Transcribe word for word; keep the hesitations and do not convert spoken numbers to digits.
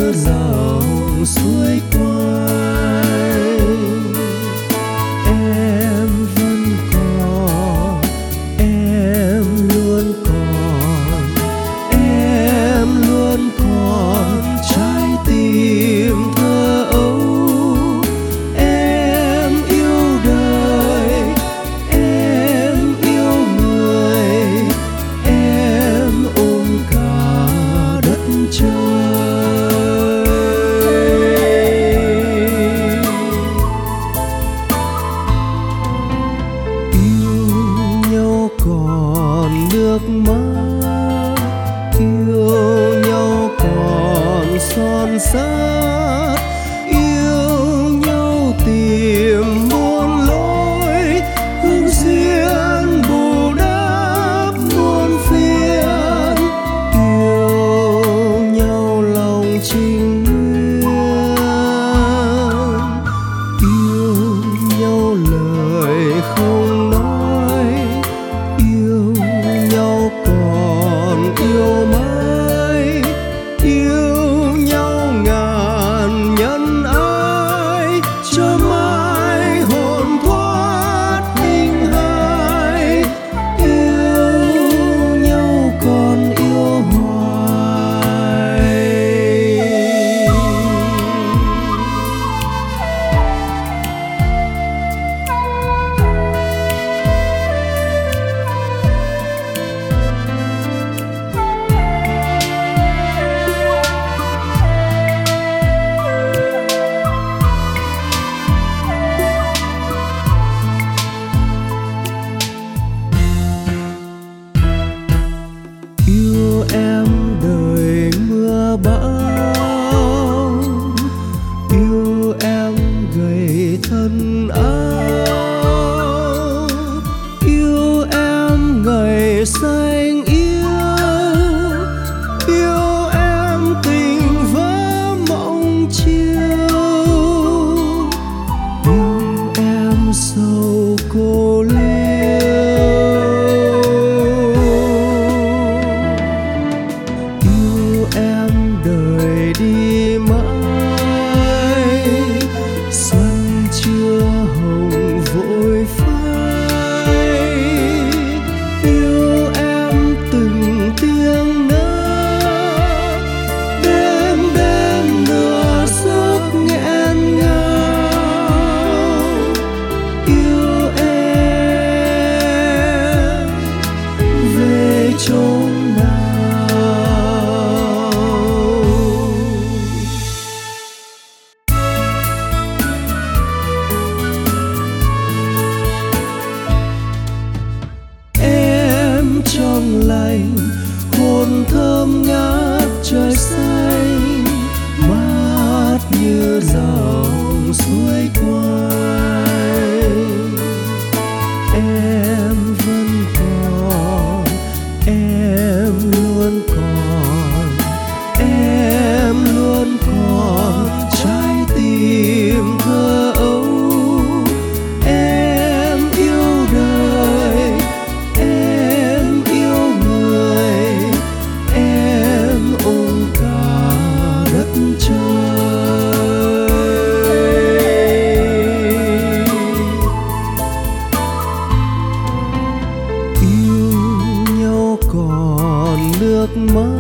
như dòng suối quanh. Em vẫn còn, em luôn còn, em luôn còn trái tim thơ ấu. Em yêu đời, em yêu người, em ôm cả đất trời. Yêu nhau còn nước mắt, yêu nhau còn son sắt, yêu nhau tìm muôn lối, hướng duyên bù đắp muôn phiền. Yêu nhau lòng trinh nguyên, yêu nhau lời không nói, yêu nhau còn yêu mãi, yêu nhau ngàn nhân ái, cho mãi hồn thoát hình hài. Yêu nhau còn yêu hoài. Yêu em đời mưa bão, yêu em gầy thân áo, yêu em ngày xanh yêu, yêu em tình vỡ mộng chiều, yêu em sầu cô liêu. Em đời đi mãi, xuân chưa hồng vội phai. Yêu em từng tiếng nấc, đêm đêm nửa giấc nghẹn ngào. Yêu em về chốn nào. Trong lành hồn thơm ngát trời xanh, mát như dòng suối quanh. Em vẫn còn, em luôn còn, em luôn còn trái tim thơ ấu. Em yêu đời, em yêu người, em ôm cả đất trời. Yêu nhau còn nước mắt,